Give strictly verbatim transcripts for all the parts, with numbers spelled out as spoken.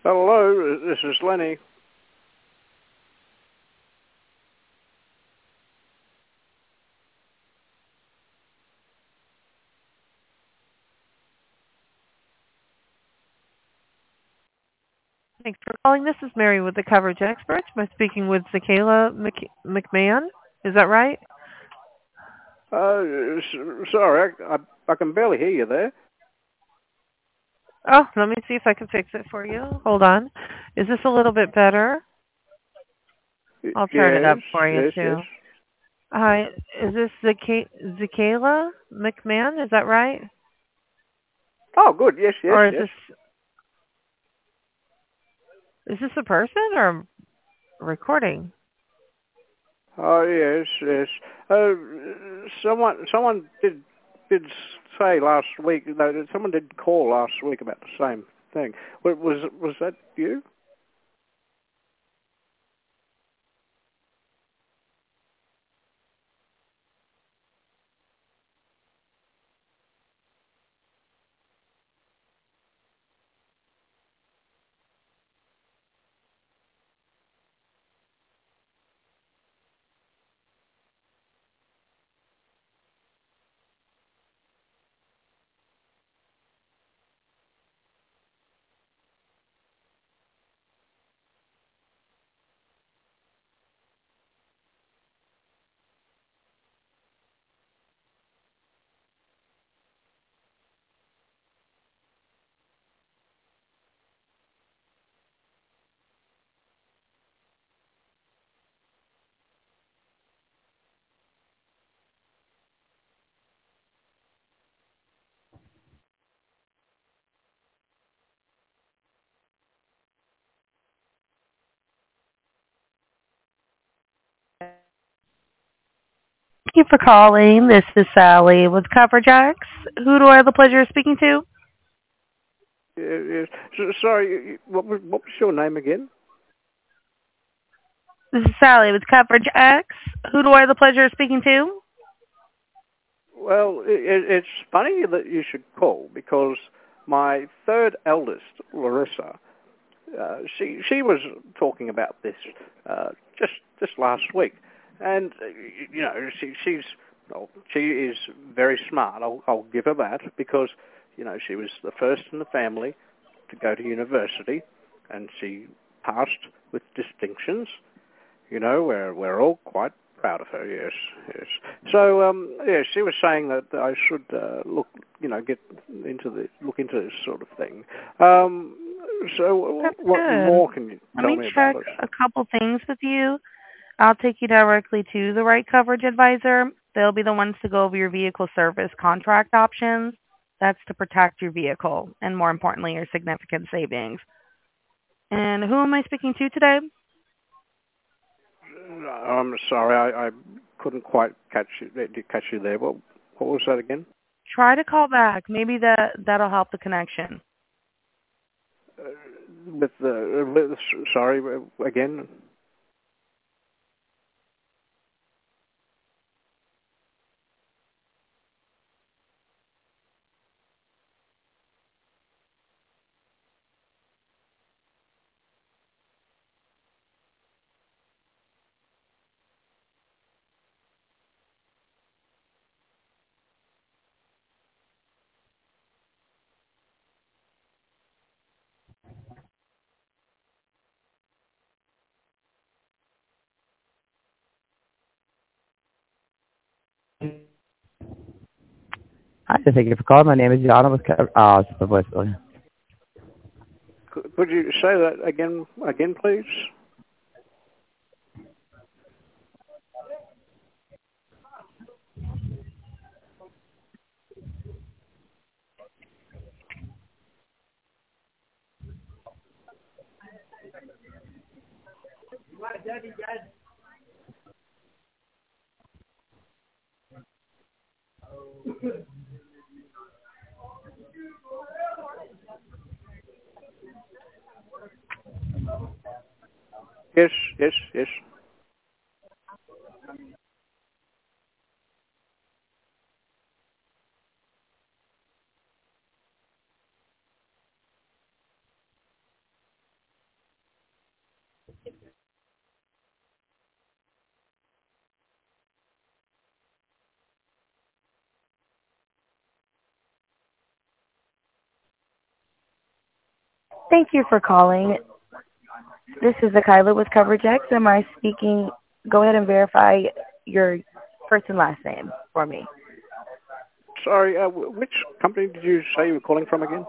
Hello, this is Lenny. Thanks for calling. This is Mary with the Coverage Experts. Am I speaking with Zakayla Mc- McMahon? Is that right? Uh, s- sorry, I, I, I can barely hear you there. Oh, let me see if I can fix it for you. Hold on. Is this a little bit better? Y- I'll turn it Yes, up for you yes, yes. too. Hi, is this Zaka- Zakayla McMahon? Is that right? Oh, good. Yes, yes, Or is yes. this is this a person or a recording? Oh, yes, yes. Uh, someone, someone did did say last week. No, someone did call last week about the same thing. Was was, was that you? Thank you for calling. This is Sally with Coverage X. Who do I have the pleasure of speaking to? Yes. yes. So, sorry, you- you- what was what was your name again? This is Sally with Coverage X. Who do I have the pleasure of speaking to? Well, it, it's funny that you should call because my third eldest, Larissa, uh, she she was talking about this uh, just just last week, and uh, you know she she's well, she is very smart. I'll I'll give her that because you know she was the first in the family to go to university, and she passed with distinctions. You know, we're we're all quite proud of her. Yes, yes. So, um, yeah, she was saying that I should uh, look, you know, get into the look into this sort of thing. Um, so, That's what good. more can you Let tell me me about check it? a couple things with you. I'll take you directly to the right coverage advisor. They'll be the ones to go over your vehicle service contract options. That's to protect your vehicle and, more importantly, your significant savings. And who am I speaking to today? I'm sorry, I, I couldn't quite catch you, catch you there. What what was that again? Try to call back. Maybe that that'll help the connection. Uh, with the with, sorry uh, again. Hi, thank you for calling. My name is John. I'm with Co- uh, the voicemail. Could, could you say that again again, please? Yes, yes, yes. Thank you for calling. This is Akila with Coverage X. Am I speaking? Go ahead and verify your first and last name for me. Sorry, uh, which company did you say you were calling from again?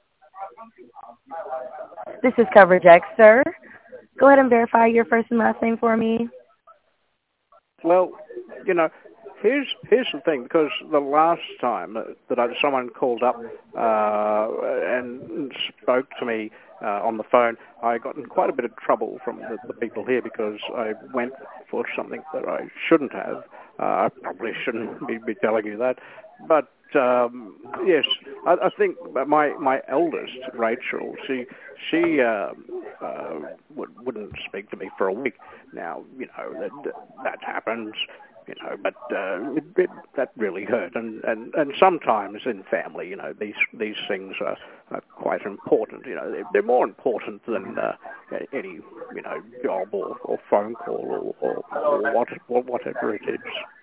This is Coverage X, sir. Go ahead and verify your first and last name for me. Well, you know, here's here's the thing, because the last time that, that I, someone called up uh, and spoke to me uh, on the phone, I got in quite a bit of trouble from the, the people here because I went for something that I shouldn't have. Uh, I probably shouldn't be, be telling you that. But, um, yes, I, I think my my eldest, Rachel, she she uh, uh, would, wouldn't speak to me for a week. Now, you know, that, that happens, you know, but uh, it, it, that really hurt. And, and, and sometimes in family, you know, these these things are, are quite important. You know, they're, they're more important than uh, any, you know, job or, or phone call or, or, or what, or whatever it is.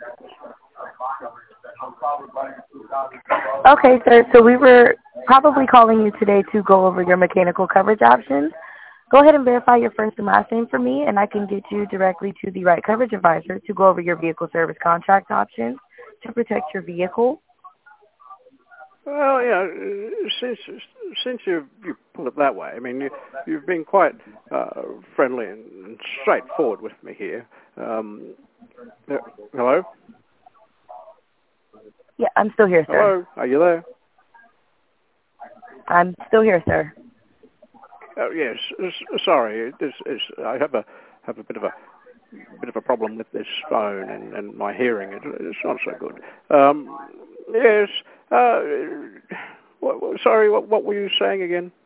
Okay, sir. So we were probably calling you today to go over your mechanical coverage options. Go ahead and verify your first and last name for me, and I can get you directly to the right coverage advisor to go over your vehicle service contract options to protect your vehicle. Well, yeah, since since you you put it that way, I mean, you, you've been quite uh, friendly and, and straightforward with me here. Um, uh, hello? Yeah, I'm still here, sir. Hello? Are you there? I'm still here, sir. Oh, yes. S- sorry, this is, I have a have a bit of a bit of a problem with this phone and, and my hearing. It, it's not so good. Um, yes. Uh, what, sorry, what, what were you saying again?